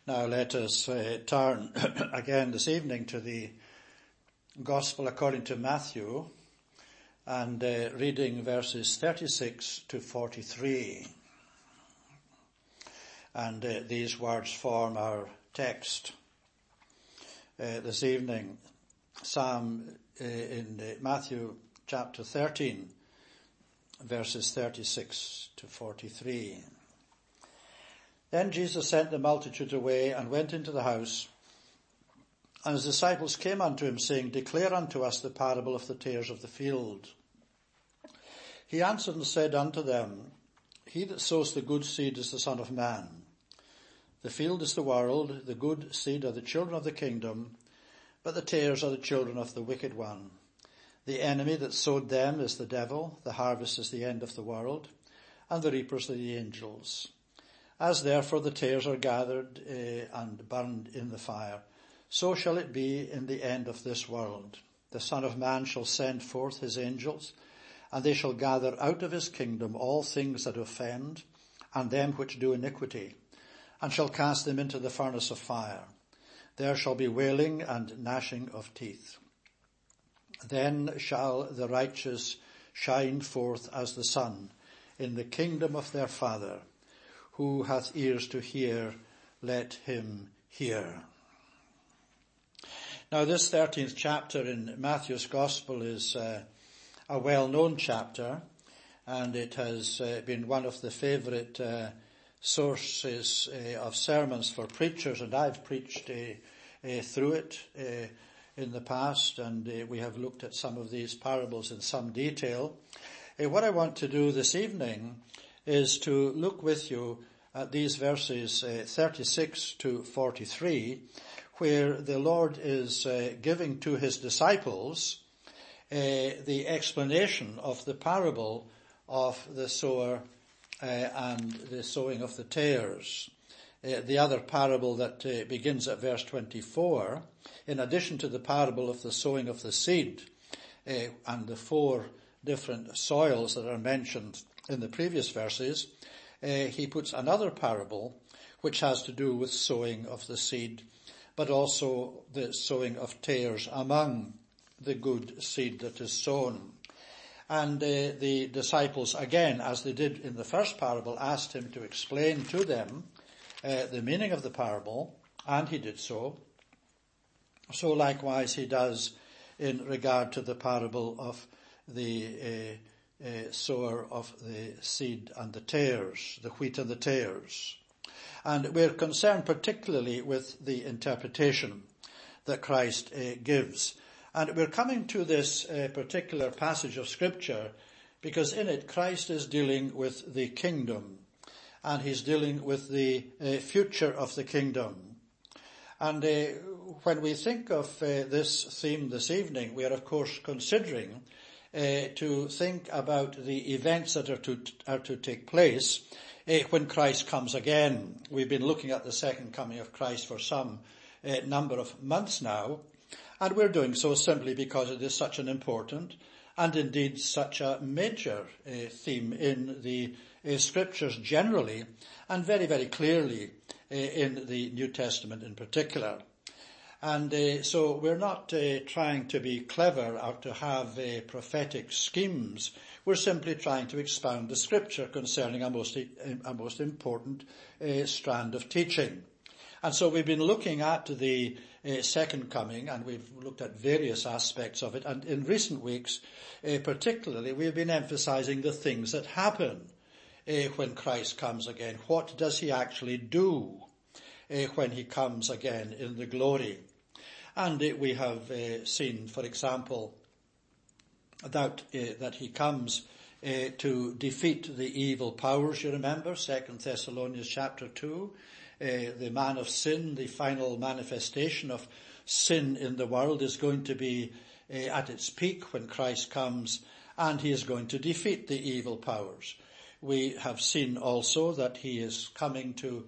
Now let us turn again this evening to the Gospel according to Matthew and reading verses 36 to 43. And these words form our text this evening. Psalm in Matthew chapter 13, verses 36 to 43. Then Jesus sent the multitude away and went into the house. And his disciples came unto him, saying, Declare unto us the parable of the tares of the field. He answered and said unto them, He that sows the good seed is the Son of Man. The field is the world, the good seed are the children of the kingdom, but the tares are the children of the wicked one. The enemy that sowed them is the devil, the harvest is the end of the world, and the reapers are the angels. As therefore the tares are gathered and burned in the fire, so shall it be in the end of this world. The Son of Man shall send forth his angels, and they shall gather out of his kingdom all things that offend, and them which do iniquity, and shall cast them into the furnace of fire. There shall be wailing and gnashing of teeth. Then shall the righteous shine forth as the sun in the kingdom of their Father. Who hath ears to hear, let him hear. Now this 13th chapter in Matthew's Gospel is a well-known chapter, and it has been one of the favourite sources of sermons for preachers, and I've preached through it in the past, and we have looked at some of these parables in some detail. What I want to do this evening is to look with you at these verses 36 to 43, where the Lord is giving to his disciples the explanation of the parable of the sower and the sowing of the tares. The other parable that begins at verse 24, in addition to the parable of the sowing of the seed and the four different soils that are mentioned in the previous verses, he puts another parable which has to do with sowing of the seed, but also the sowing of tares among the good seed that is sown. And the disciples, again, as they did in the first parable, asked him to explain to them the meaning of the parable, and he did so. So likewise he does in regard to the parable of the sower of the seed and the tares, the wheat and the tares. And we're concerned particularly with the interpretation that Christ gives. And we're coming to this particular passage of Scripture because in it Christ is dealing with the kingdom, and he's dealing with the future of the kingdom. And when we think of this theme this evening, we are of course considering to think about the events that are to take place when Christ comes again. We've been looking at the second coming of Christ for some number of months now, and we're doing so simply because it is such an important and indeed such a major theme in the Scriptures generally, and very, very clearly in the New Testament in particular. And so we're not trying to be clever or to have prophetic schemes. We're simply trying to expound the Scripture concerning a most important strand of teaching. And so we've been looking at the second coming, and we've looked at various aspects of it. And in recent weeks, particularly, we've been emphasizing the things that happen when Christ comes again. What does he actually do when he comes again in the glory? And we have seen, for example, that he comes to defeat the evil powers. You remember 2 Thessalonians chapter 2, the man of sin, the final manifestation of sin in the world is going to be at its peak when Christ comes, and he is going to defeat the evil powers. We have seen also that he is coming to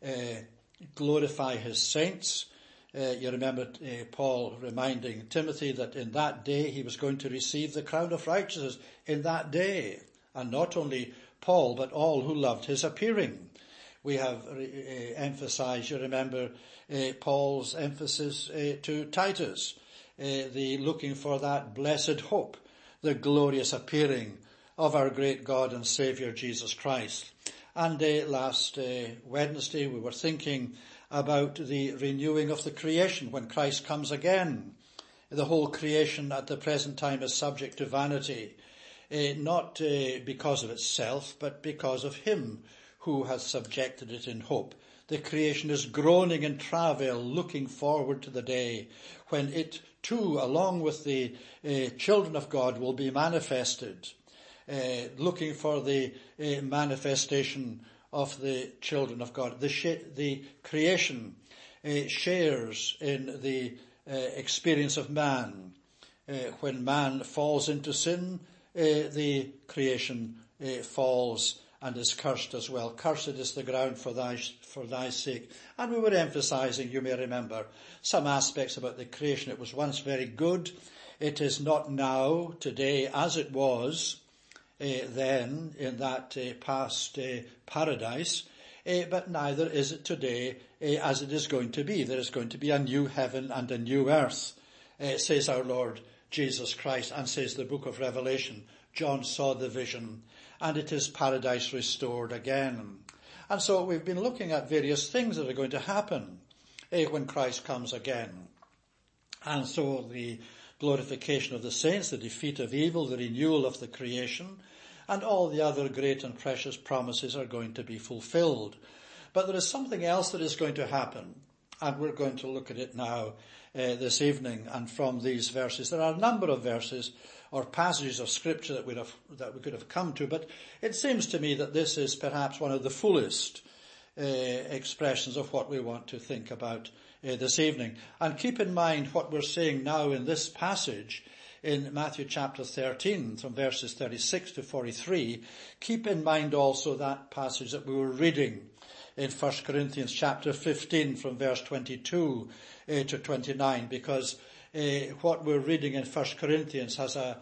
glorify his saints. You remember Paul reminding Timothy that in that day he was going to receive the crown of righteousness in that day. And not only Paul, but all who loved his appearing. We have emphasized, you remember, Paul's emphasis to Titus, the looking for that blessed hope, the glorious appearing of our great God and Saviour Jesus Christ. And last Wednesday we were thinking about the renewing of the creation when Christ comes again. The whole creation at the present time is subject to vanity, not because of itself, but because of him who has subjected it in hope. The creation is groaning in travail, looking forward to the day when it too, along with the children of God, will be manifested, looking for the manifestation of the children of God. The creation shares in the experience of man. When man falls into sin, the creation falls and is cursed as well. Cursed is the ground for thy sake. And we were emphasizing, you may remember, some aspects about the creation. It was once very good. It is not now, today, as it was then in that past paradise, but neither is it today as it is going to be. There is going to be a new heaven and a new earth, says our Lord Jesus Christ, and says the book of Revelation. John saw the vision, and it is paradise restored again. And so we've been looking at various things that are going to happen when Christ comes again. And so the glorification of the saints, the defeat of evil, the renewal of the creation, and all the other great and precious promises are going to be fulfilled. But there is something else that is going to happen, and we're going to look at it now this evening. And from these verses, there are a number of verses or passages of Scripture that we could have come to, but it seems to me that this is perhaps one of the fullest expressions of what we want to think about this evening. And keep in mind what we're saying now in this passage in Matthew chapter 13 from verses 36 to 43. Keep in mind also that passage that we were reading in 1 Corinthians chapter 15 from verse 22 to 29, because what we're reading in 1 Corinthians has a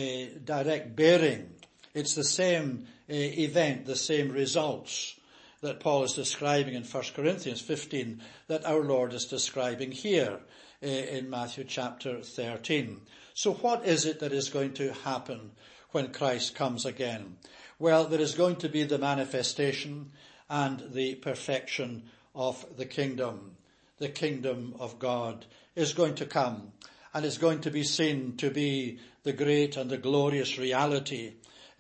direct bearing. It's the same event, the same results that Paul is describing in 1 Corinthians 15 that our Lord is describing here in Matthew chapter 13. So what is it that is going to happen when Christ comes again? Well, there is going to be the manifestation and the perfection of the kingdom. The kingdom of God is going to come and is going to be seen to be the great and the glorious reality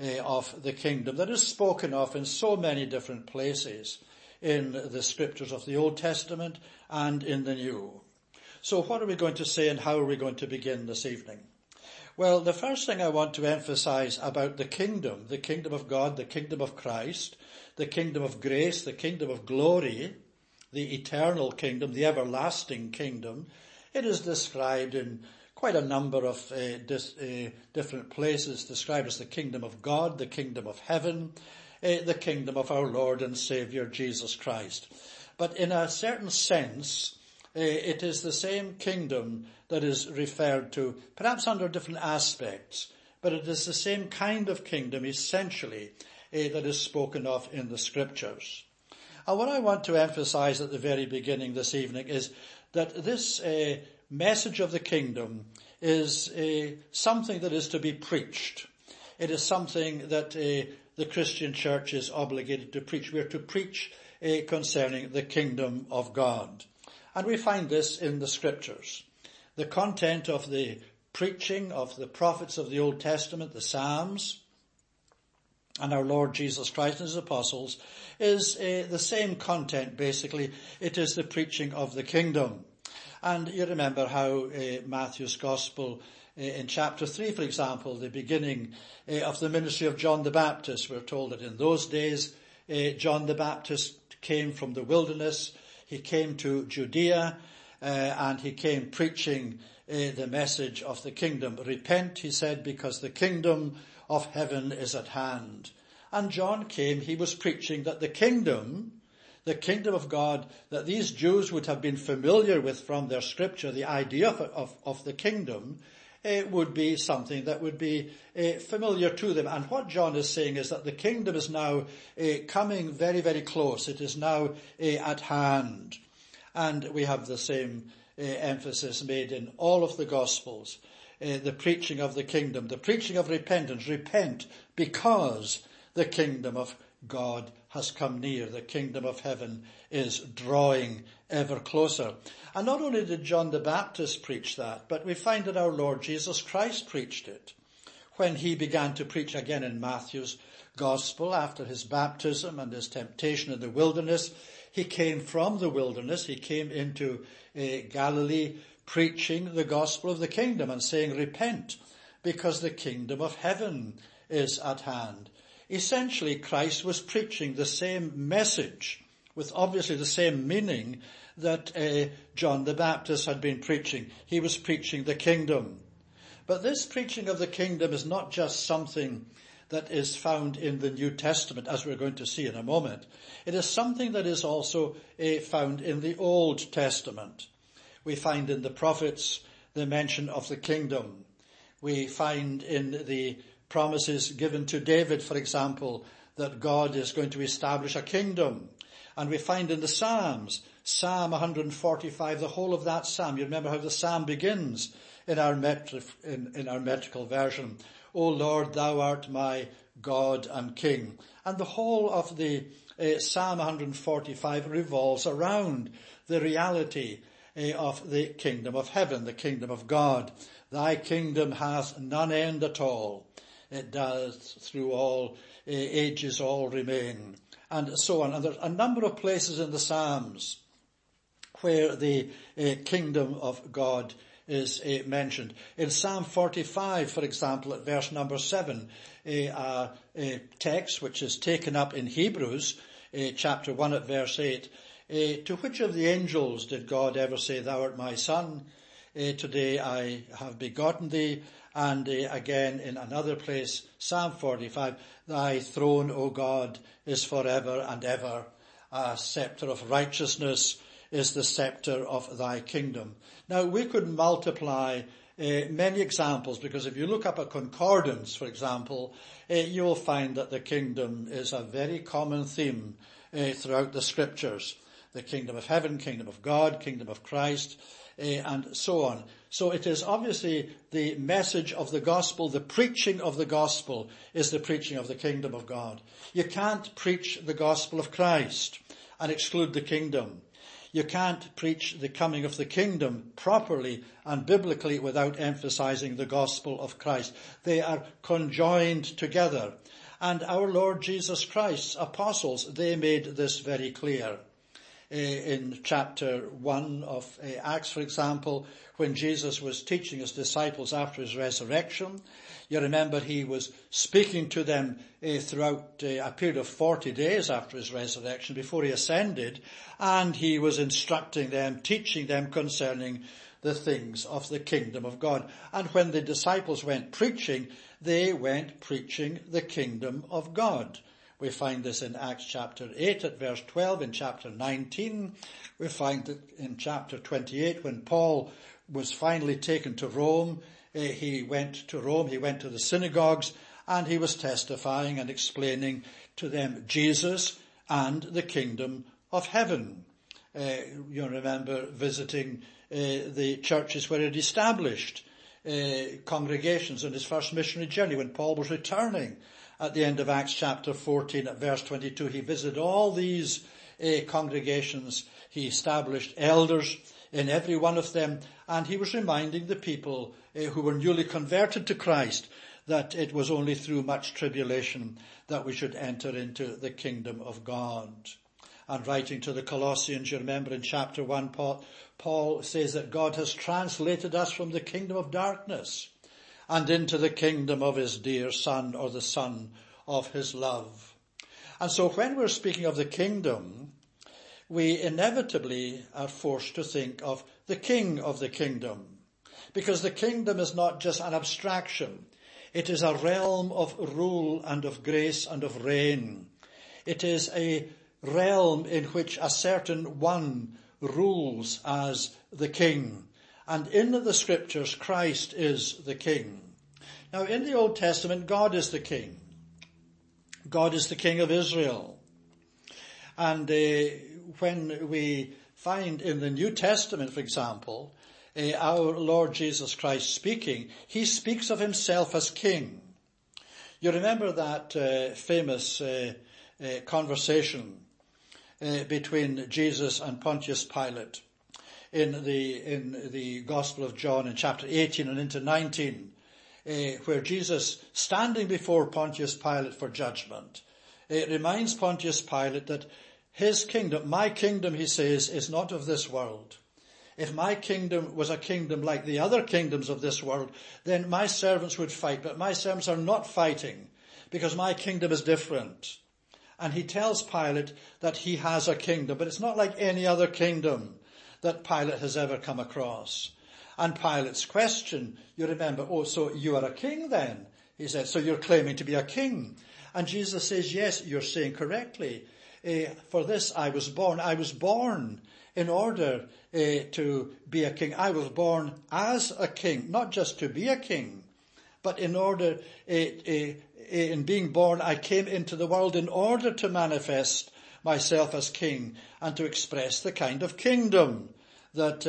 of the kingdom that is spoken of in so many different places in the scriptures of the Old Testament and in the New. So what are we going to say and how are we going to begin this evening? Well, the first thing I want to emphasize about the kingdom of God, the kingdom of Christ, the kingdom of grace, the kingdom of glory, the eternal kingdom, the everlasting kingdom, it is described in quite a number of different places, described as the kingdom of God, the kingdom of heaven, the kingdom of our Lord and Saviour Jesus Christ. But in a certain sense, it is the same kingdom that is referred to, perhaps under different aspects, but it is the same kind of kingdom, essentially, that is spoken of in the Scriptures. And what I want to emphasize at the very beginning this evening is that this message of the kingdom is something that is to be preached. It is something that the Christian church is obligated to preach. We are to preach concerning the kingdom of God. And we find this in the Scriptures. The content of the preaching of the prophets of the Old Testament, the Psalms, and our Lord Jesus Christ and his apostles is the same content, basically. It is the preaching of the kingdom. And you remember how Matthew's Gospel in chapter 3, for example, the beginning of the ministry of John the Baptist, we're told that in those days John the Baptist came from the wilderness. He came to Judea and he came preaching the message of the kingdom. Repent, he said, because the kingdom of heaven is at hand. And John came, he was preaching that the kingdom of God, that these Jews would have been familiar with from their scripture, the idea of the kingdom, would be something that would be familiar to them. And what John is saying is that the kingdom is now coming very, very close. It is now at hand. And we have the same emphasis made in all of the Gospels. The preaching of the kingdom, the preaching of repentance. Repent because the kingdom of God has come near. The kingdom of heaven is drawing ever closer. And not only did John the Baptist preach that, but we find that our Lord Jesus Christ preached it when he began to preach again in Matthew's Gospel after his baptism and his temptation in the wilderness. He came from the wilderness. He came into Galilee preaching the gospel of the kingdom and saying, repent, because the kingdom of heaven is at hand. Essentially, Christ was preaching the same message with obviously the same meaning that John the Baptist had been preaching. He was preaching the kingdom. But this preaching of the kingdom is not just something that is found in the New Testament, as we're going to see in a moment. It is something that is also found in the Old Testament. We find in the prophets the mention of the kingdom. We find in the promises given to David, for example, that God is going to establish a kingdom. And we find in the Psalms, Psalm 145, the whole of that psalm. You remember how the psalm begins in our metrical version. O Lord, thou art my God and King. And the whole of the Psalm 145 revolves around the reality of the kingdom of heaven, the kingdom of God. Thy kingdom hath none end at all. It does through all ages all remain. And so on. And there's a number of places in the Psalms where the kingdom of God is mentioned. In Psalm 45, for example, at verse number 7, a text which is taken up in Hebrews, chapter 1 at verse 8, to which of the angels did God ever say, thou art my son, today I have begotten thee? And again in another place, Psalm 45, thy throne, O God, is forever and ever. A scepter of righteousness is the scepter of thy kingdom. Now we could multiply many examples, because if you look up a concordance, for example, you'll find that the kingdom is a very common theme throughout the scriptures. The kingdom of heaven, kingdom of God, kingdom of Christ, and so on. So it is obviously the message of the gospel, the preaching of the gospel is the preaching of the kingdom of God. You can't preach the gospel of Christ and exclude the kingdom. You can't preach the coming of the kingdom properly and biblically without emphasizing the gospel of Christ. They are conjoined together. And our Lord Jesus Christ's apostles, they made this very clear. In chapter 1 of Acts, for example, when Jesus was teaching his disciples after his resurrection, you remember he was speaking to them throughout a period of 40 days after his resurrection, before he ascended, and he was instructing them, teaching them concerning the things of the kingdom of God. And when the disciples went preaching, they went preaching the kingdom of God. We find this in Acts chapter 8 at verse 12, in chapter 19. We find it in chapter 28 when Paul was finally taken to Rome. He went to Rome, he went to the synagogues, and he was testifying and explaining to them Jesus and the kingdom of heaven. You remember visiting the churches where he'd established congregations on his first missionary journey when Paul was returning. At the end of Acts chapter 14 at verse 22, he visited all these congregations. He established elders in every one of them, and he was reminding the people who were newly converted to Christ that it was only through much tribulation that we should enter into the kingdom of God. And writing to the Colossians, you remember in chapter 1, Paul says that God has translated us from the kingdom of darkness and into the kingdom of his dear Son, or the Son of his love. And so when we're speaking of the kingdom, we inevitably are forced to think of the king of the kingdom, because the kingdom is not just an abstraction. It is a realm of rule and of grace and of reign. It is a realm in which a certain one rules as the king, And in the scriptures, Christ is the king. Now in the Old Testament, God is the king. God is the king of Israel. And when we find in the New Testament, for example, our Lord Jesus Christ speaking, he speaks of himself as king. You remember that famous conversation between Jesus and Pontius Pilate in the Gospel of John in chapter 18 and into 19, where Jesus, standing before Pontius Pilate for judgment, reminds Pontius Pilate that his kingdom, my kingdom, he says, is not of this world. If my kingdom was a kingdom like the other kingdoms of this world, then my servants would fight, but my servants are not fighting because my kingdom is different. And he tells Pilate that he has a kingdom, but it's not like any other kingdom that Pilate has ever come across. And Pilate's question, you remember, oh, so you are a king then? He said, so you're claiming to be a king. And Jesus says, yes, you're saying correctly. For this I was born. I was born in order to be a king. I was born as a king, not just to be a king, but in order, in being born, I came into the world in order to manifest myself as king and to express the kind of kingdom that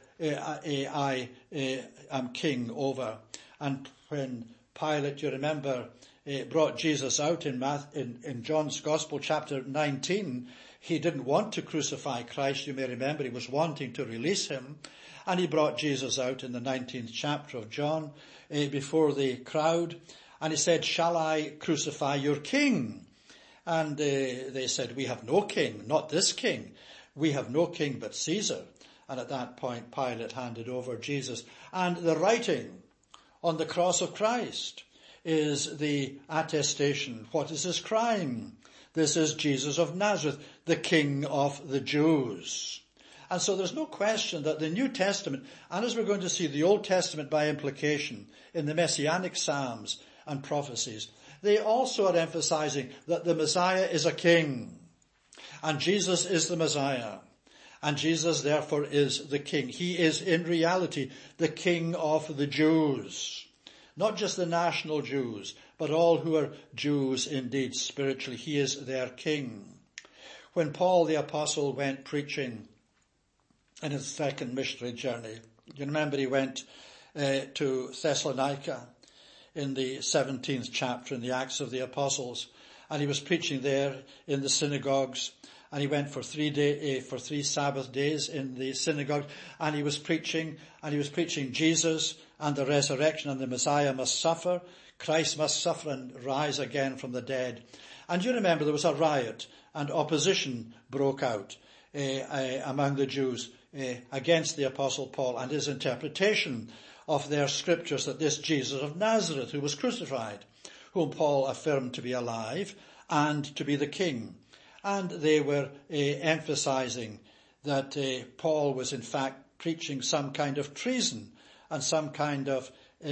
I am king over. And when Pilate, you remember, brought Jesus out in John's Gospel, chapter 19, he didn't want to crucify Christ. You may remember he was wanting to release him. And he brought Jesus out in the 19th chapter of John before the crowd. And he said, shall I crucify your king? And they said, we have no king, not this king. We have no king but Caesar. And at that point, Pilate handed over Jesus. And the writing on the cross of Christ is the attestation. What is his crime? This is Jesus of Nazareth, the King of the Jews. And so there's no question that the New Testament, and as we're going to see the Old Testament by implication in the Messianic Psalms and prophecies, they also are emphasizing that the Messiah is a king. And Jesus is the Messiah. And Jesus therefore is the King. He is in reality the King of the Jews. Not just the national Jews, but all who are Jews indeed spiritually. He is their King. When Paul the Apostle went preaching in his second missionary journey, you remember he went to Thessalonica in the 17th chapter in the Acts of the Apostles, and he was preaching there in the synagogues, and he went for 3 Sabbath days in the synagogue, and he was preaching Jesus and the resurrection, and the Messiah must suffer, Christ must suffer and rise again from the dead. And you remember there was a riot and opposition broke out among the Jews against the Apostle Paul and his interpretation of their scriptures, that this Jesus of Nazareth who was crucified, whom Paul affirmed to be alive and to be the King. And they were emphasizing that Paul was in fact preaching some kind of treason and some kind of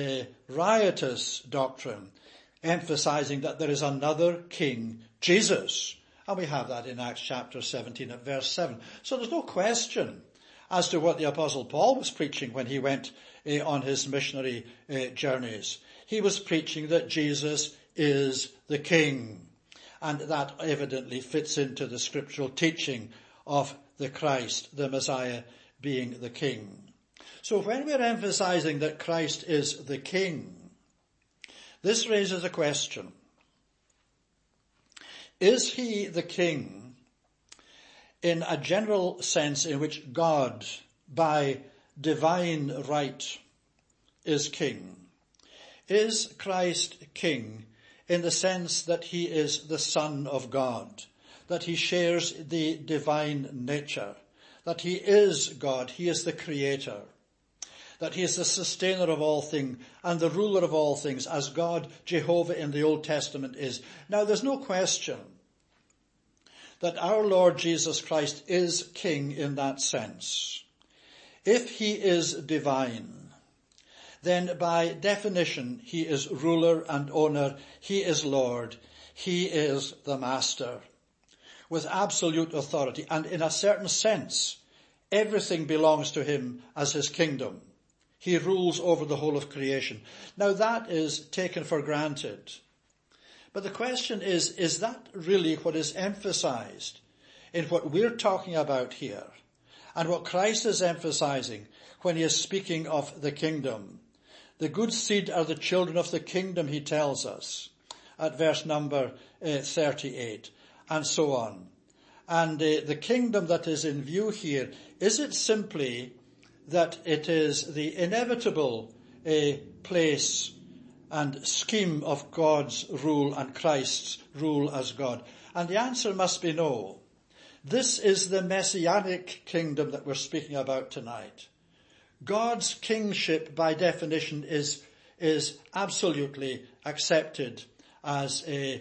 riotous doctrine, emphasizing that there is another king, Jesus. And we have that in Acts chapter 17 at verse 7. So there's no question as to what the Apostle Paul was preaching when he went on his missionary journeys. He was preaching that Jesus is the King. And that evidently fits into the scriptural teaching of the Christ, the Messiah, being the King. So when we're emphasizing that Christ is the King, this raises a question. Is he the King in a general sense in which God, by divine right, is King? Is Christ King in the sense that he is the Son of God, that he shares the divine nature, that he is God, he is the Creator, that he is the sustainer of all things and the ruler of all things, as God, Jehovah in the Old Testament is. Now there's no question that our Lord Jesus Christ is King in that sense. If he is divine, then by definition he is ruler and owner, he is Lord, he is the Master, with absolute authority, and in a certain sense everything belongs to him as his kingdom. He rules over the whole of creation. Now that is taken for granted. But the question is that really what is emphasized in what we're talking about here? And what Christ is emphasizing when he is speaking of the kingdom? The good seed are the children of the kingdom, he tells us at verse number 38, and so on. And the kingdom that is in view here, is it simply that it is the inevitable place and scheme of God's rule and Christ's rule as God? And the answer must be no. This is the messianic kingdom that we're speaking about tonight. God's kingship, by definition, is absolutely accepted as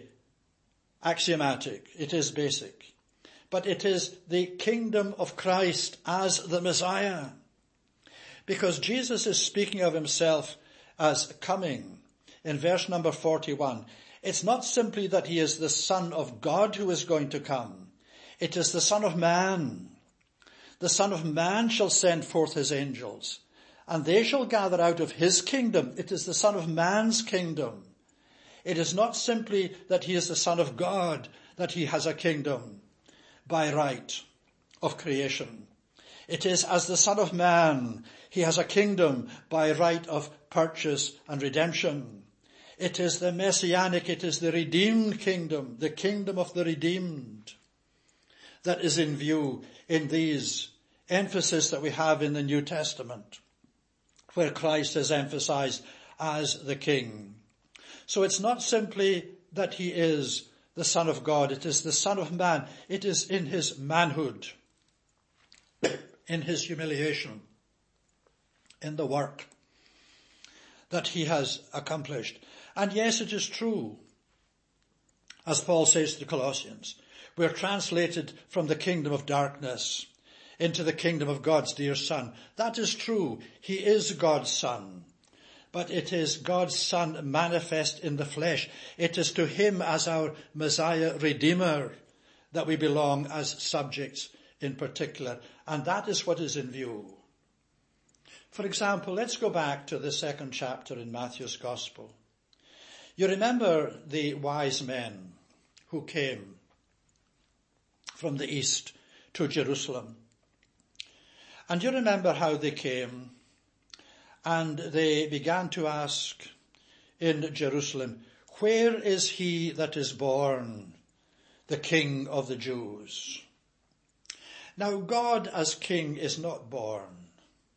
axiomatic. It is basic. But it is the kingdom of Christ as the Messiah. Because Jesus is speaking of himself as coming in verse number 41. It's not simply that he is the Son of God who is going to come. It is the Son of Man. The Son of Man shall send forth his angels, and they shall gather out of his kingdom. It is the Son of Man's kingdom. It is not simply that he is the Son of God, that he has a kingdom by right of creation. It is as the Son of Man, he has a kingdom by right of purchase and redemption. It is the messianic, it is the redeemed kingdom, the kingdom of the redeemed, that is in view in these emphasis that we have in the New Testament, where Christ is emphasized as the King. So it's not simply that he is the Son of God, it is the Son of Man. It is in his manhood, in his humiliation, in the work that he has accomplished. And yes, it is true, as Paul says to the Colossians, we're translated from the kingdom of darkness into the kingdom of God's dear Son. That is true. He is God's Son. But it is God's Son manifest in the flesh. It is to him as our Messiah Redeemer that we belong as subjects in particular. And that is what is in view. For example, let's go back to the 2nd chapter in Matthew's Gospel. You remember the wise men who came from the east to Jerusalem. And you remember how they came and they began to ask in Jerusalem, where is he that is born, the King of the Jews? Now God as King is not born.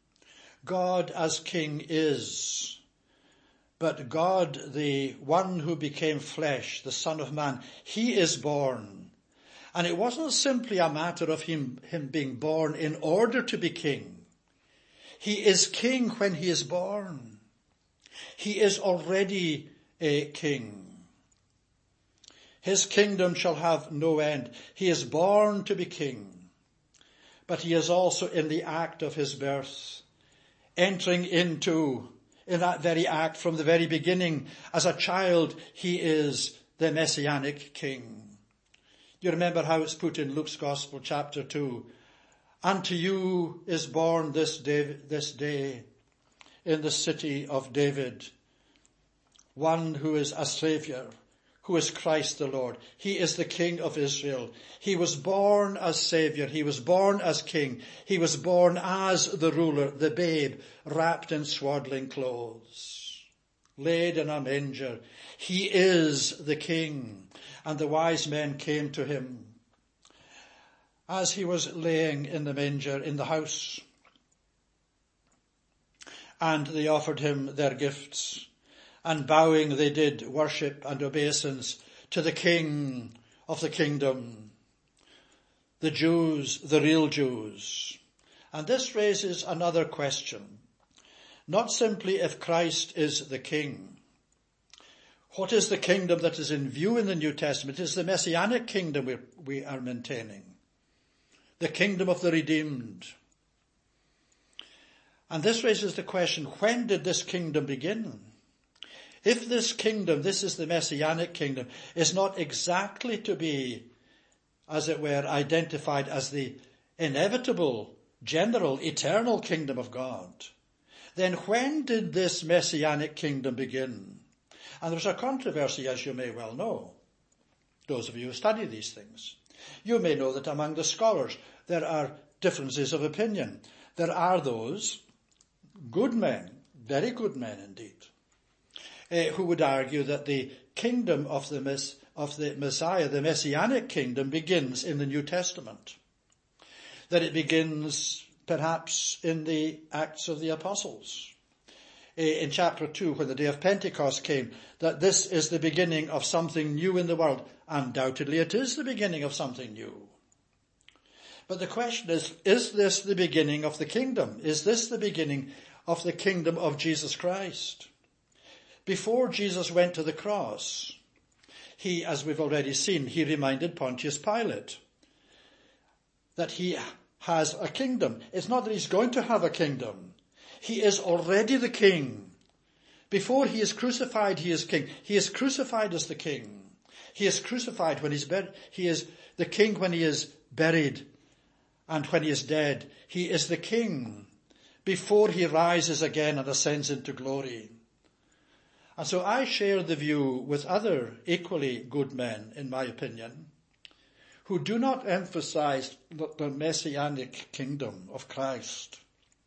God as King is. But God, the one who became flesh, the Son of Man, he is born. And it wasn't simply a matter of him being born in order to be king. He is king when he is born. He is already a king. His kingdom shall have no end. He is born to be king. But he is also in the act of his birth, entering into, in that very act from the very beginning, as a child, he is the messianic king. You remember how it's put in Luke's Gospel, chapter 2. Unto you is born this day in the city of David one who is a Saviour, who is Christ the Lord. He is the King of Israel. He was born as Saviour. He was born as King. He was born as the ruler, the babe, wrapped in swaddling clothes, laid in a manger. He is the King. And the wise men came to him as he was laying in the manger in the house. And they offered him their gifts. And bowing they did worship and obeisance to the King of the kingdom. The Jews, the real Jews. And this raises another question. Not simply if Christ is the King. What is the kingdom that is in view in the New Testament? It is the messianic kingdom we are maintaining. The kingdom of the redeemed. And this raises the question, when did this kingdom begin? If this kingdom, this is the messianic kingdom, is not exactly to be, as it were, identified as the inevitable, general, eternal kingdom of God, then when did this messianic kingdom begin? And there's a controversy, as you may well know, those of you who study these things. You may know that among the scholars there are differences of opinion. There are those good men, very good men indeed, who would argue that the kingdom of the Messiah, the messianic kingdom, begins in the New Testament. That it begins perhaps in the Acts of the Apostles. In chapter 2, when the day of Pentecost came, that this is the beginning of something new in the world. Undoubtedly it is the beginning of something new. But the question is this the beginning of the kingdom? Is this the beginning of the kingdom of Jesus Christ? Before Jesus went to the cross, he, as we've already seen, he reminded Pontius Pilate that he has a kingdom. It's not that he's going to have a kingdom. He is already the king. Before he is crucified, he is king. He is crucified as the king. He is crucified when he's buried. He is the king when he is buried and when he is dead. He is the king before he rises again and ascends into glory. And so I share the view with other equally good men, in my opinion, who do not emphasize the messianic kingdom of Christ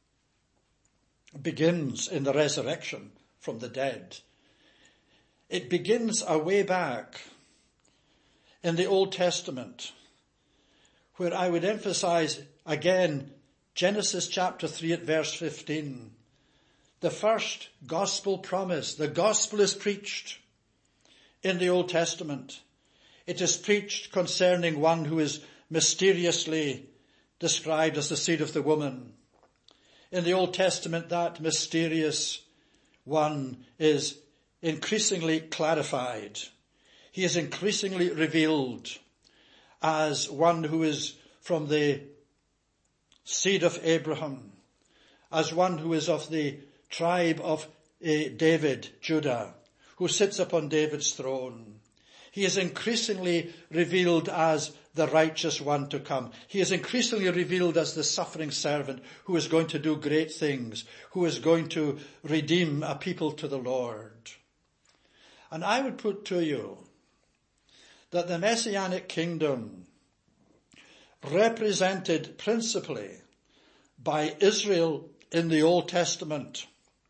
begins in the resurrection from the dead. It begins a way back in the Old Testament, where I would emphasize again Genesis chapter 3 at verse 15. The first gospel promise. The gospel is preached in the Old Testament. It is preached concerning one who is mysteriously described as the seed of the woman. In the Old Testament, that mysterious one is increasingly clarified. He is increasingly revealed as one who is from the seed of Abraham, as one who is of the tribe of David, Judah, who sits upon David's throne. He is increasingly revealed as the righteous one to come. He is increasingly revealed as the suffering servant who is going to do great things, who is going to redeem a people to the Lord. And I would put to you that the Messianic kingdom, represented principally by Israel in the Old Testament,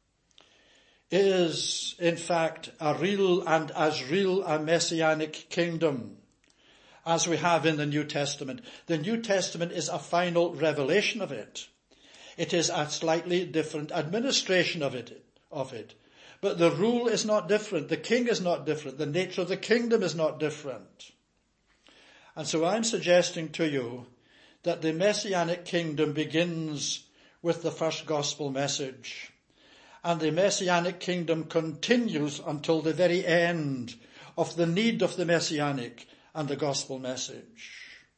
is in fact a real and as real a Messianic kingdom as we have in the New Testament. The New Testament is a final revelation of it. It is a slightly different administration of it. But the rule is not different. The king is not different. The nature of the kingdom is not different. And so I'm suggesting to you that the Messianic kingdom begins with the first gospel message. And the Messianic kingdom continues until the very end of the need of the Messianic and the gospel message.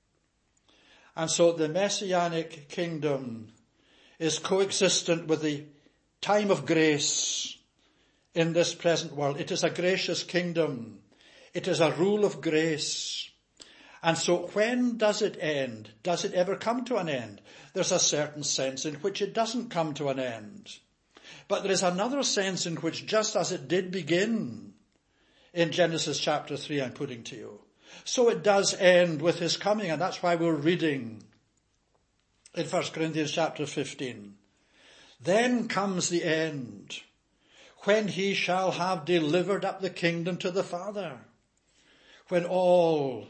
And so the Messianic kingdom is coexistent with the time of grace in this present world. It is a gracious kingdom. It is a rule of grace. And so when does it end? Does it ever come to an end? There's a certain sense in which it doesn't come to an end. But there is another sense in which, just as it did begin in Genesis chapter 3, I'm putting to you, so it does end with his coming. And that's why we're reading in 1 Corinthians chapter 15. Then comes the end, when he shall have delivered up the kingdom to the Father, when all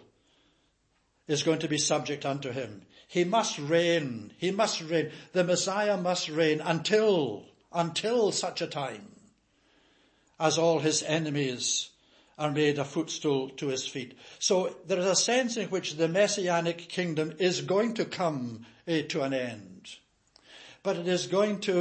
is going to be subject unto him. He must reign. He must reign. The Messiah must reign until such a time as all his enemies are made a footstool to his feet. So there is a sense in which the Messianic kingdom is going to come to an end. But it is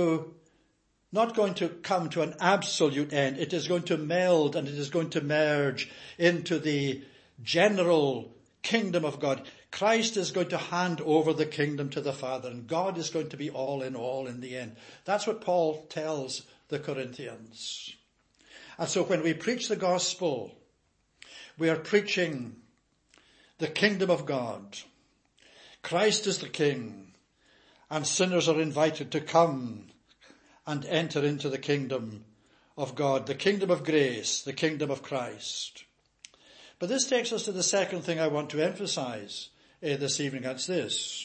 not going to come to an absolute end. It is going to meld and it is going to merge into the general kingdom of God. Christ is going to hand over the kingdom to the Father, and God is going to be all in the end. That's what Paul tells the Corinthians. And so when we preach the gospel, we are preaching the kingdom of God. Christ is the king, and sinners are invited to come and enter into the kingdom of God, the kingdom of grace, the kingdom of Christ. But this takes us to the second thing I want to emphasize this evening. That's this.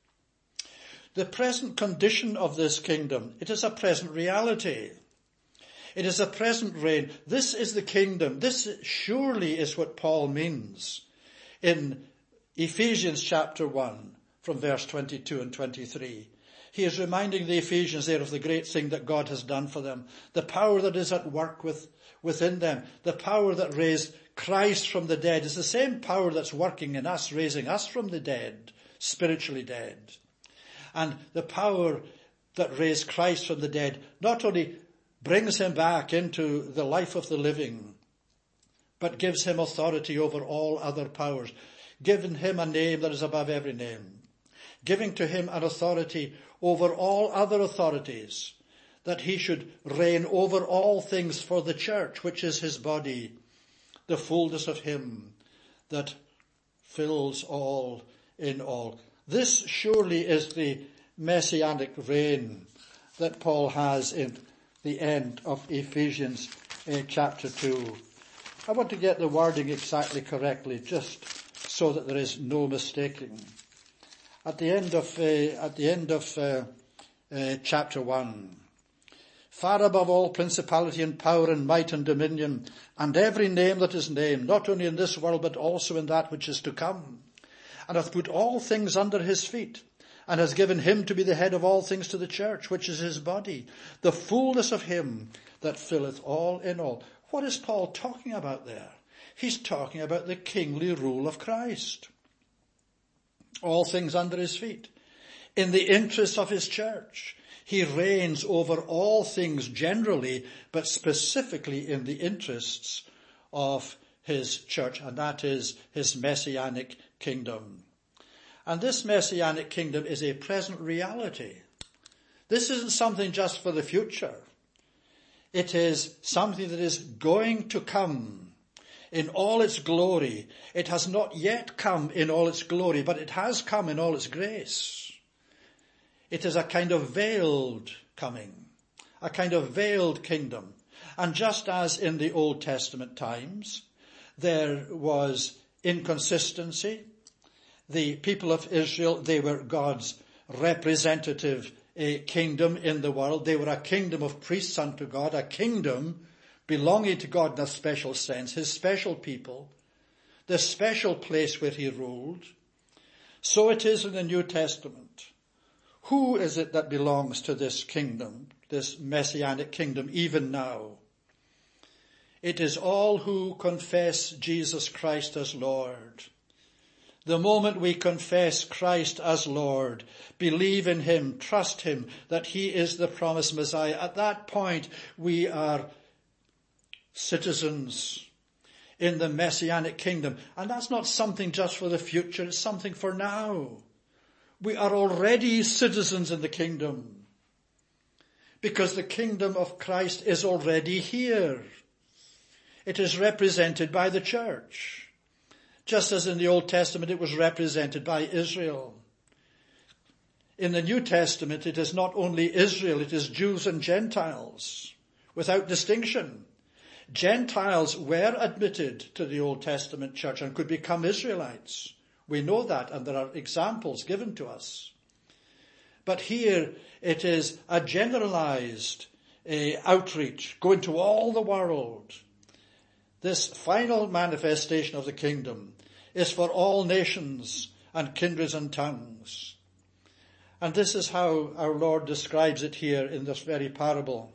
The present condition of this kingdom, it is a present reality. It is a present reign. This is the kingdom. This surely is what Paul means in Ephesians chapter 1 from verse 22 and 23. He is reminding the Ephesians there of the great thing that God has done for them, the power that is at work within them, the power that raised Christ from the dead is the same power that's working in us, raising us from the dead, spiritually dead. And the power that raised Christ from the dead not only brings him back into the life of the living, but gives him authority over all other powers, giving him a name that is above every name, giving to him an authority over all other authorities, that he should reign over all things for the church, which is his body, the fullness of him that fills all in all. This surely is the messianic reign that Paul has in the end of Ephesians chapter 2. I want to get the wording exactly correctly, just so that there is no mistaking. At the end of chapter 1, far above all principality and power and might and dominion, and every name that is named, not only in this world but also in that which is to come, and hath put all things under his feet, and has given him to be the head of all things to the church, which is his body, the fullness of him that filleth all in all. What is Paul talking about there? He's talking about the kingly rule of Christ. All things under his feet. In the interest of his church. He reigns over all things generally, but specifically in the interests of his church, and that is his messianic kingdom. And this messianic kingdom is a present reality. This isn't something just for the future. It is something that is going to come in all its glory. It has not yet come in all its glory, but it has come in all its grace. It is a kind of veiled coming, a kind of veiled kingdom. And just as in the Old Testament times, there was inconsistency. The people of Israel, they were God's representative kingdom in the world. They were a kingdom of priests unto God, a kingdom belonging to God in a special sense, his special people, the special place where he ruled. So it is in the New Testament. Who is it that belongs to this kingdom, this messianic kingdom, even now? It is all who confess Jesus Christ as Lord. The moment we confess Christ as Lord, believe in him, trust him, that he is the promised Messiah, at that point we are citizens in the messianic kingdom. And that's not something just for the future, it's something for now. We are already citizens in the kingdom, because the kingdom of Christ is already here. It is represented by the church. Just as in the Old Testament it was represented by Israel. In the New Testament it is not only Israel, it is Jews and Gentiles, without distinction. Gentiles were admitted to the Old Testament church and could become Israelites. We know that, and there are examples given to us. But here it is a generalized outreach, going to all the world. This final manifestation of the kingdom is for all nations and kindreds and tongues. And this is how our Lord describes it here in this very parable.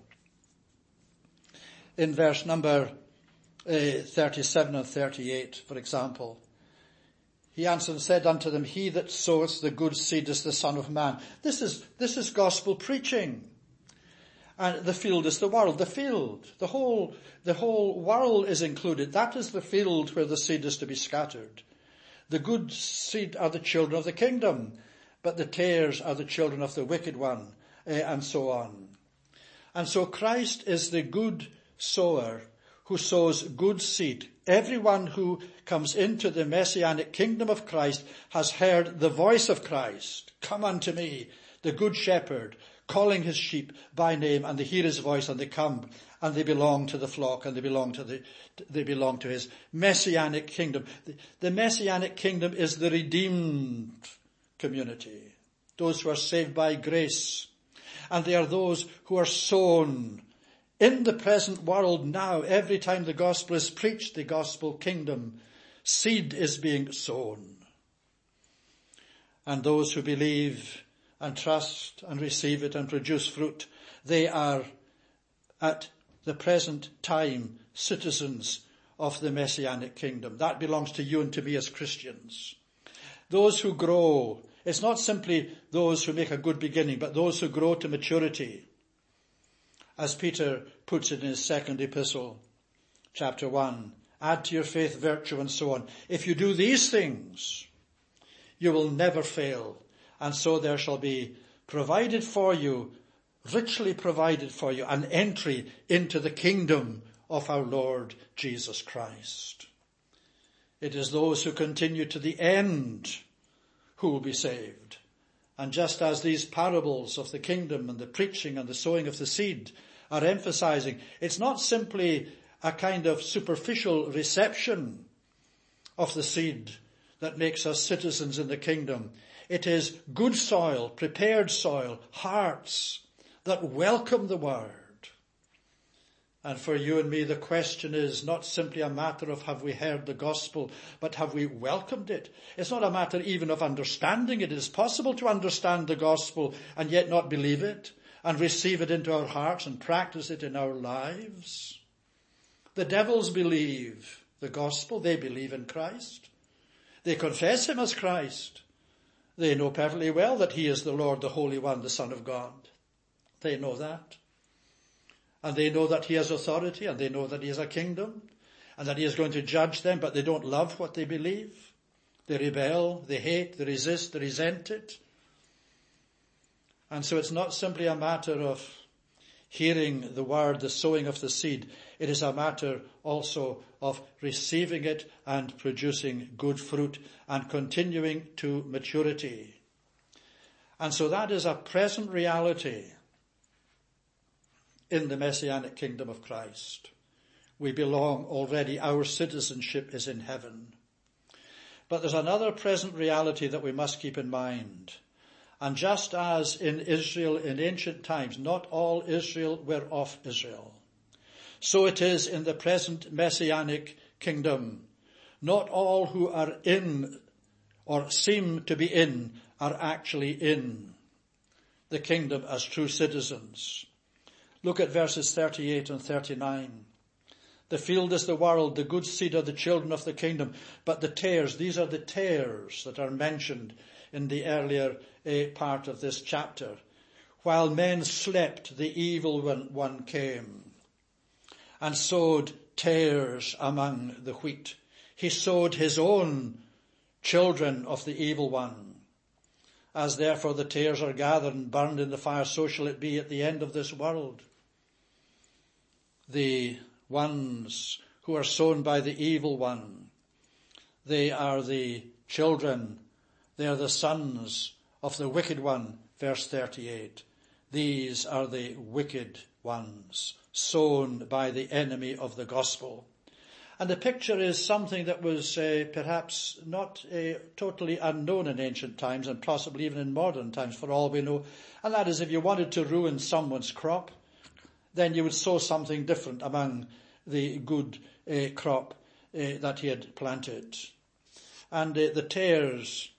In verse number 37 and 38, for example, he answered and said unto them, he that soweth the good seed is the Son of Man. This is gospel preaching. And the field is the world. The field, the whole world is included. That is the field where the seed is to be scattered. The good seed are the children of the kingdom, but the tares are the children of the wicked one, and so on. And so Christ is the good sower who sows good seed. Everyone who comes into the messianic kingdom of Christ has heard the voice of Christ. Come unto me. the good shepherd, calling his sheep by name, and they hear his voice and they come and they belong to the flock and they belong to his messianic kingdom. The messianic kingdom is the redeemed community, those who are saved by grace, and they are those who are sown in the present world now. Every time the gospel is preached, the gospel kingdom seed is being sown. And those who believe and trust and receive it and produce fruit, they are at the present time citizens of the messianic kingdom. That belongs to you and to me as Christians. Those who grow, it's not simply those who make a good beginning, but those who grow to maturity. As Peter puts it in his second epistle, chapter 1, add to your faith virtue and so on. If you do these things, you will never fail. And so there shall be provided for you, richly provided for you, an entry into the kingdom of our Lord Jesus Christ. It is those who continue to the end who will be saved. And just as these parables of the kingdom and the preaching and the sowing of the seed are emphasizing, it's not simply a kind of superficial reception of the seed that makes us citizens in the kingdom. It is good soil, prepared soil, hearts that welcome the word. And for you and me, the question is not simply a matter of have we heard the gospel, but have we welcomed it? It's not a matter even of understanding it. It is possible to understand the gospel and yet not believe it and receive it into our hearts and practice it in our lives. The devils believe the gospel. They believe in Christ. They confess him as Christ. They know perfectly well that he is the Lord, the Holy One, the Son of God. They know that. And they know that he has authority, and they know that he has a kingdom, and that he is going to judge them, but they don't love what they believe. They rebel, they hate, they resist, they resent it. And so it's not simply a matter of hearing the word, the sowing of the seed. It is a matter also of receiving it and producing good fruit and continuing to maturity. And so that is a present reality in the messianic kingdom of Christ. We belong already. Our citizenship is in heaven. But there's another present reality that we must keep in mind. And just as in Israel in ancient times, not all Israel were of Israel, so it is in the present messianic kingdom. Not all who are in or seem to be in are actually in the kingdom as true citizens. Look at verses 38 and 39. The field is the world, the good seed are the children of the kingdom, but the tares, these are the tares that are mentioned in the earlier part of this chapter. While men slept, the evil one came and sowed tares among the wheat. He sowed his own children of the evil one. As therefore the tares are gathered and burned in the fire, so shall it be at the end of this world. The ones who are sown by the evil one, they are the children, they are the sons of the wicked one, verse 38. These are the wicked ones, sown by the enemy of the gospel. And the picture is something that was perhaps not totally unknown in ancient times and possibly even in modern times for all we know. And that is if you wanted to ruin someone's crop, then you would sow something different among the good crop that he had planted. And the tares,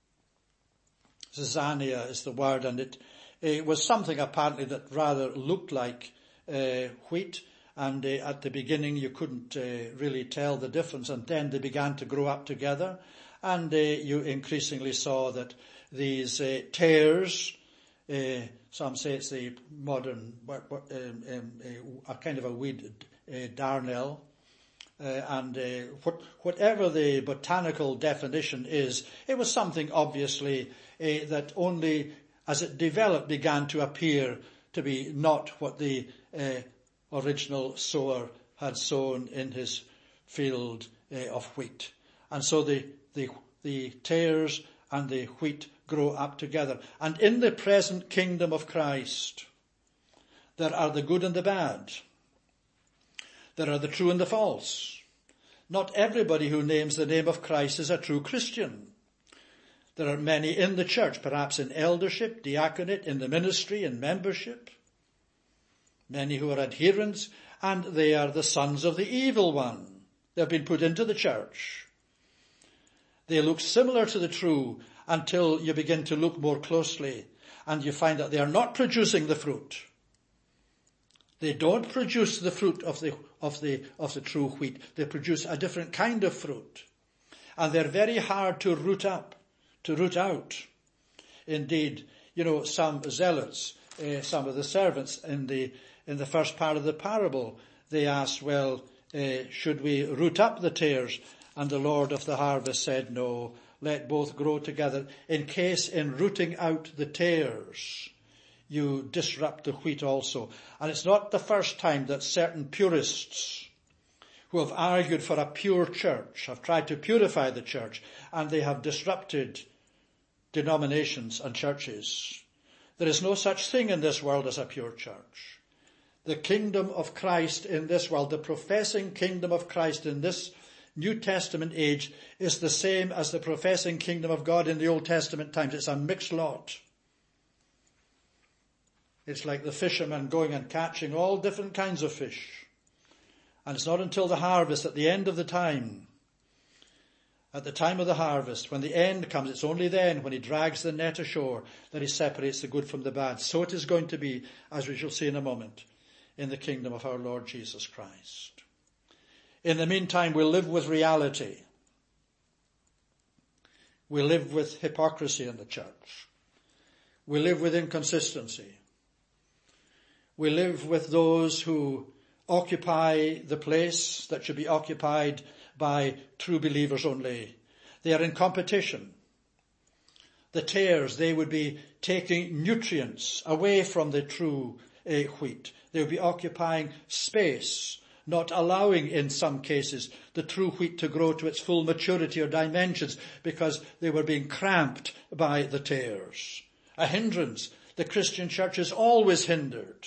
zizania is the word, and it was something apparently that rather looked like wheat. And at the beginning you couldn't really tell the difference, and then they began to grow up together, and you increasingly saw that these tares, some say it's the modern, a kind of a weed, darnel, and whatever the botanical definition is, it was something obviously that only as it developed began to appear to be not what the original sower had sown in his field of wheat. And so the tares and the wheat grow up together. And in the present kingdom of Christ, there are the good and the bad. There are the true and the false. Not everybody who names the name of Christ is a true Christian. There are many in the church, perhaps in eldership, diaconate, in the ministry, in membership. Many who are adherents, and they are the sons of the evil one. They've been put into the church. They look similar to the true until you begin to look more closely and you find that they are not producing the fruit. They don't produce the fruit of the true wheat. They produce a different kind of fruit. And they're very hard to root out. Indeed, some zealots, some of the servants in the first part of the parable, they asked, should we root up the tares? And the Lord of the harvest said, no, let both grow together, in case in rooting out the tares, you disrupt the wheat also. And it's not the first time that certain purists who have argued for a pure church have tried to purify the church, and they have disrupted denominations and churches. There is no such thing in this world as a pure church. The kingdom of Christ in this world, the professing kingdom of Christ in this New Testament age, is the same as the professing kingdom of God in the Old Testament times. It's a mixed lot. It's like the fishermen going and catching all different kinds of fish. And it's not until the harvest, at the end of the time, at the time of the harvest, when the end comes, it's only then, when he drags the net ashore, that he separates the good from the bad. So it is going to be, as we shall see in a moment, in the kingdom of our Lord Jesus Christ. In the meantime, we'll live with reality. We live with hypocrisy in the church. We live with inconsistency. We live with those who occupy the place that should be occupied by true believers only. They are in competition. The tares, they would be taking nutrients away from the true wheat. They would be occupying space, not allowing, in some cases, the true wheat to grow to its full maturity or dimensions, because they were being cramped by the tares. A hindrance. The Christian church is always hindered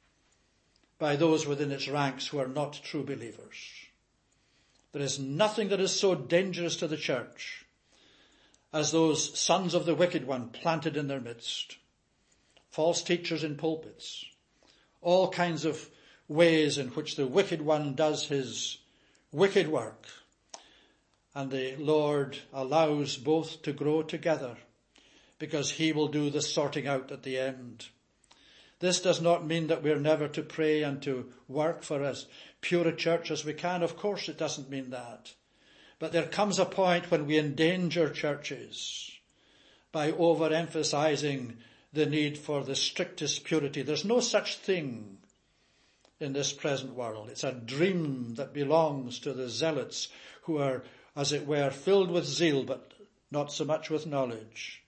by those within its ranks who are not true believers. There is nothing that is so dangerous to the church as those sons of the wicked one planted in their midst. False teachers in pulpits. All kinds of ways in which the wicked one does his wicked work. And the Lord allows both to grow together, because he will do the sorting out at the end. This does not mean that we're never to pray and to work for as pure a church as we can. Of course it doesn't mean that. But there comes a point when we endanger churches by overemphasizing the need for the strictest purity. There's no such thing in this present world. It's a dream that belongs to the zealots who are, as it were, filled with zeal, but not so much with knowledge.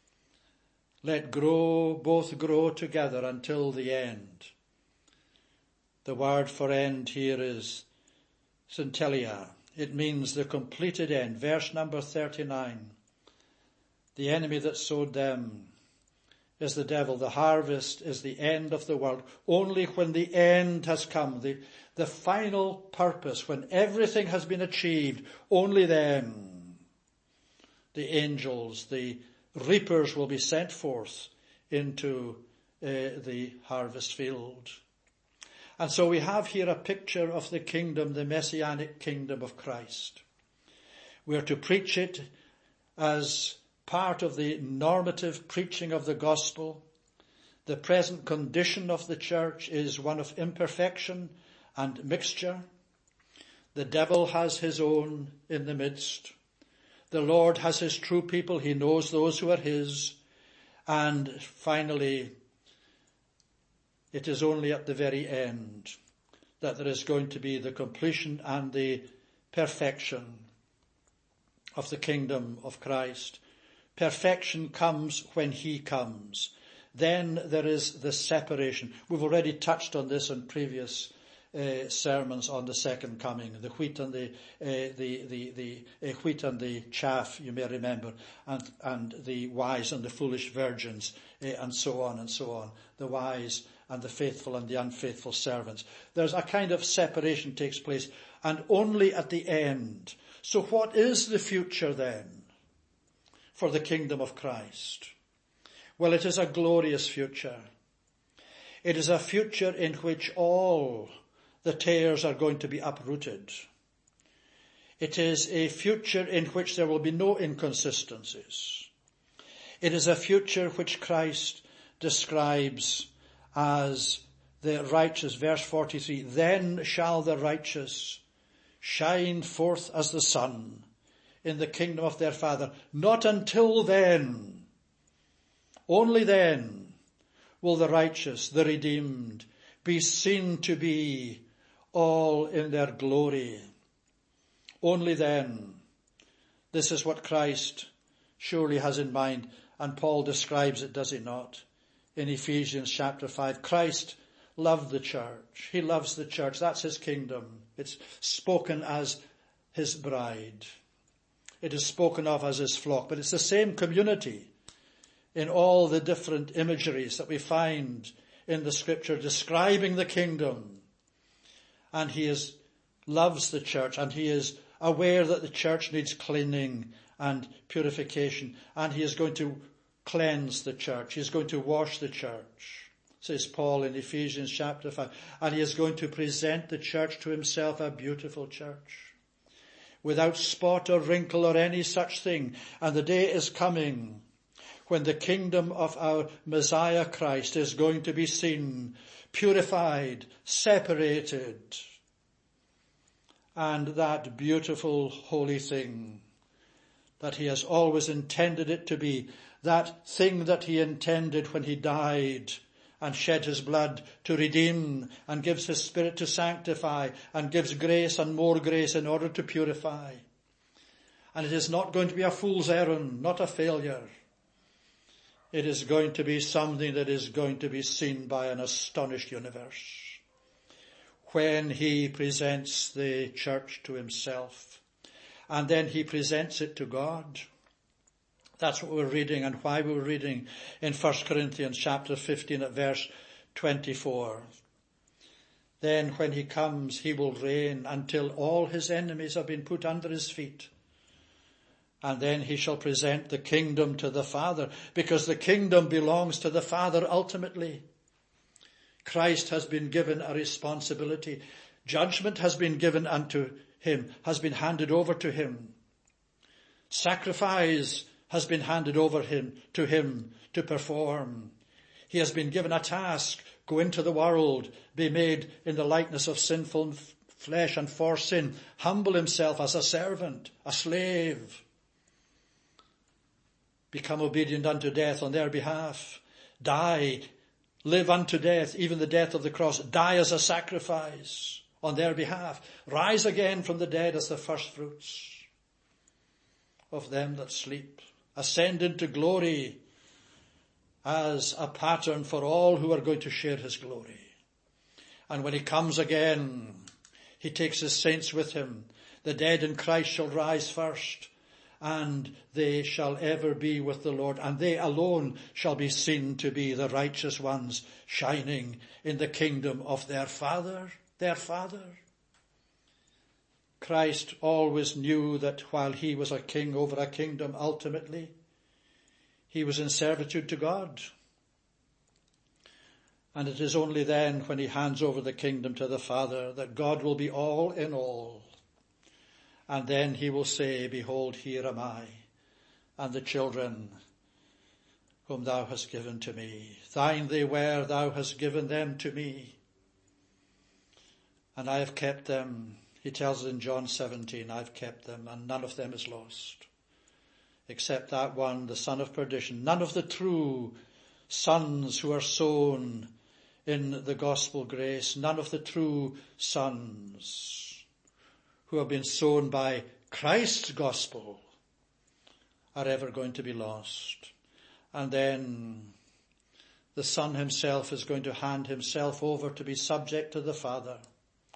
Let both grow together until the end. The word for end here is syntelia. It means the completed end. Verse number 39. The enemy that sowed them is the devil. The harvest is the end of the world. Only when the end has come, the final purpose, when everything has been achieved, only then the angels, the reapers will be sent forth into the harvest field. And so we have here a picture of the kingdom, the messianic kingdom of Christ. We are to preach it as part of the normative preaching of the gospel. The present condition of the church is one of imperfection and mixture. The devil has his own in the midst. The Lord has his true people. He knows those who are his. And finally, it is only at the very end that there is going to be the completion and the perfection of the kingdom of Christ. Perfection comes when he comes. Then there is the separation. We've already touched on this in previous sermons on the second coming, the wheat and the wheat and the chaff, you may remember, and the wise and the foolish virgins, and so on and so on. The wise and the faithful and the unfaithful servants. There's a kind of separation takes place, and only at the end. So what is the future then for the kingdom of Christ? Well, it is a glorious future. It is a future in which all the tares are going to be uprooted. It is a future in which there will be no inconsistencies. It is a future which Christ describes as the righteous. Verse 43, then shall the righteous shine forth as the sun in the kingdom of their Father. Not until then, only then, will the righteous, the redeemed, be seen to be all in their glory. Only then. This is what Christ surely has in mind, and Paul describes it, does he not? In Ephesians chapter 5, Christ loved the church. He loves the church. That's his kingdom. It's spoken as his bride. It is spoken of as his flock, but it's the same community in all the different imageries that we find in the scripture describing the kingdom. And he loves the church, and he is aware that the church needs cleaning and purification, and he is going to cleanse the church. He is going to wash the church, says Paul in Ephesians chapter 5, and he is going to present the church to himself, a beautiful church, without spot or wrinkle or any such thing. And the day is coming when the kingdom of our Messiah Christ is going to be seen, purified, separated, and that beautiful holy thing that he has always intended it to be, that thing that he intended when he died and shed his blood to redeem, and gives his Spirit to sanctify, and gives grace and more grace in order to purify. And it is not going to be a fool's errand, not a failure. It is going to be something that is going to be seen by an astonished universe when he presents the church to himself, and then he presents it to God. That's what we're reading, and why we're reading in 1 Corinthians chapter 15 at verse 24. Then when he comes, he will reign until all his enemies have been put under his feet. And then he shall present the kingdom to the Father, because the kingdom belongs to the Father ultimately. Christ has been given a responsibility. Judgment has been given unto him, has been handed over to him. Sacrifice has been handed over to him to perform. He has been given a task: go into the world, be made in the likeness of sinful flesh, and for sin humble himself as a servant, a slave, become obedient unto death on their behalf, die, live unto death, even the death of the cross, die as a sacrifice on their behalf, rise again from the dead as the first fruits of them that sleep, ascend into glory as a pattern for all who are going to share his glory. And when he comes again, he takes his saints with him. The dead in Christ shall rise first, and they shall ever be with the Lord, and they alone shall be seen to be the righteous ones, shining in the kingdom of their Father, Christ always knew that while he was a king over a kingdom, ultimately he was in servitude to God. And it is only then, when he hands over the kingdom to the Father, that God will be all in all. And then he will say, behold, here am I, and the children whom thou hast given to me. Thine they were, thou hast given them to me. And I have kept them. He tells us in John 17, I've kept them, and none of them is lost, except that one, the son of perdition. None of the true sons who are sown in the gospel grace, none of the true sons who have been sown by Christ's gospel are ever going to be lost. And then the Son himself is going to hand himself over to be subject to the Father.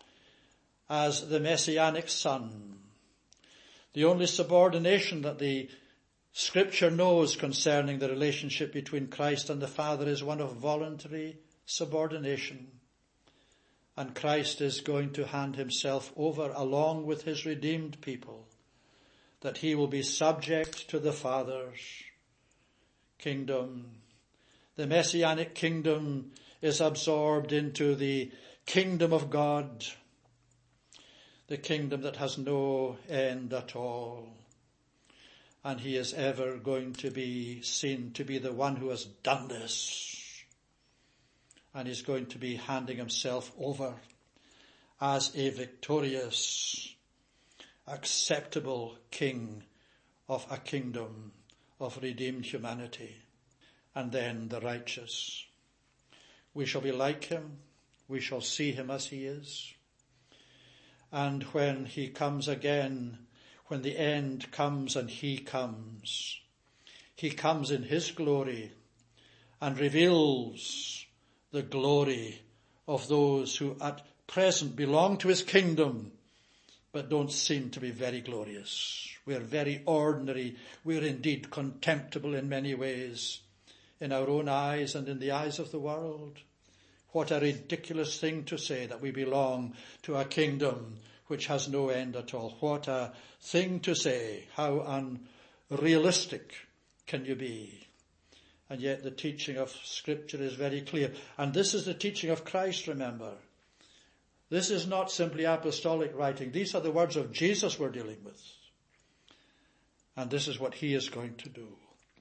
as the Messianic Son. The only subordination that the Scripture knows concerning the relationship between Christ and the Father is one of voluntary subordination. And Christ is going to hand himself over along with his redeemed people, that he will be subject to the Father's kingdom. The Messianic kingdom is absorbed into the kingdom of God, the kingdom that has no end at all. And he is ever going to be seen to be the one who has done this. And he's going to be handing himself over as a victorious, acceptable king of a kingdom of redeemed humanity. And then the righteous. We shall be like him. We shall see him as he is. And when he comes again, when the end comes and he comes in his glory and reveals the glory of those who at present belong to his kingdom, but don't seem to be very glorious. We're very ordinary. We're indeed contemptible in many ways, in our own eyes and in the eyes of the world. What a ridiculous thing to say that we belong to a kingdom which has no end at all. What a thing to say. How unrealistic can you be? And yet the teaching of Scripture is very clear. And this is the teaching of Christ, remember. This is not simply apostolic writing. These are the words of Jesus we're dealing with. And this is what he is going to do.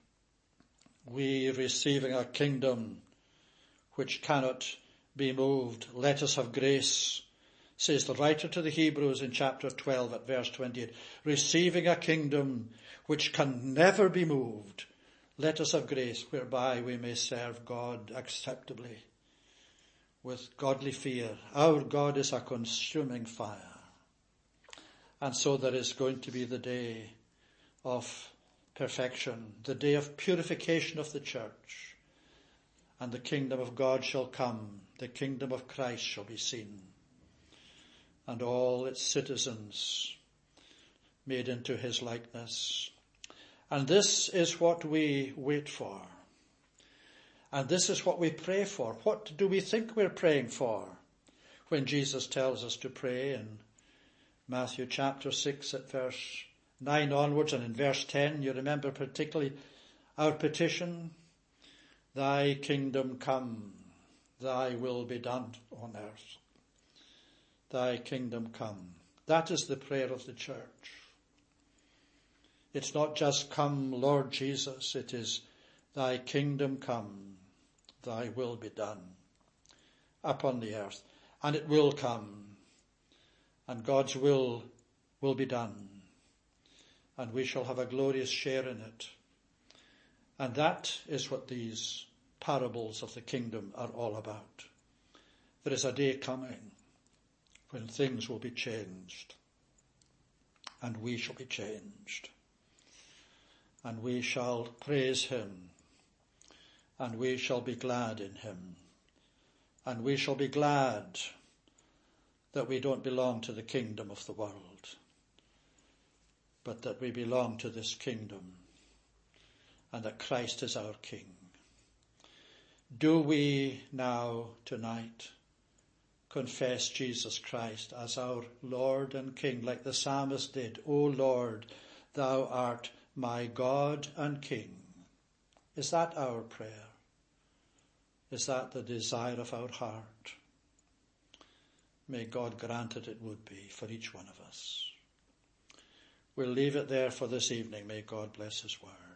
We receiving a kingdom which cannot be moved. Let us have grace, says the writer to the Hebrews in chapter 12 at verse 28. Receiving a kingdom which can never be moved. Let us have grace whereby we may serve God acceptably with godly fear. Our God is a consuming fire. And so there is going to be the day of perfection, the day of purification of the church. And the kingdom of God shall come. The kingdom of Christ shall be seen. And all its citizens made into his likeness. And this is what we wait for. And this is what we pray for. What do we think we're praying for when Jesus tells us to pray in Matthew chapter 6 at verse 9 onwards, and in verse 10, you remember particularly our petition, thy kingdom come, thy will be done on earth. Thy kingdom come. That is the prayer of the church. It's not just come, Lord Jesus. It is thy kingdom come, thy will be done upon the earth. And it will come. And God's will be done. And we shall have a glorious share in it. And that is what these parables of the kingdom are all about. There is a day coming when things will be changed. And we shall be changed. And we shall praise him. And we shall be glad in him. And we shall be glad that we don't belong to the kingdom of the world, but that we belong to this kingdom and that Christ is our King. Do we now, tonight, confess Jesus Christ as our Lord and King, like the psalmist did? O Lord, thou art my God and King. Is that our prayer? Is that the desire of our heart? May God grant it would be for each one of us. We'll leave it there for this evening. May God bless his word.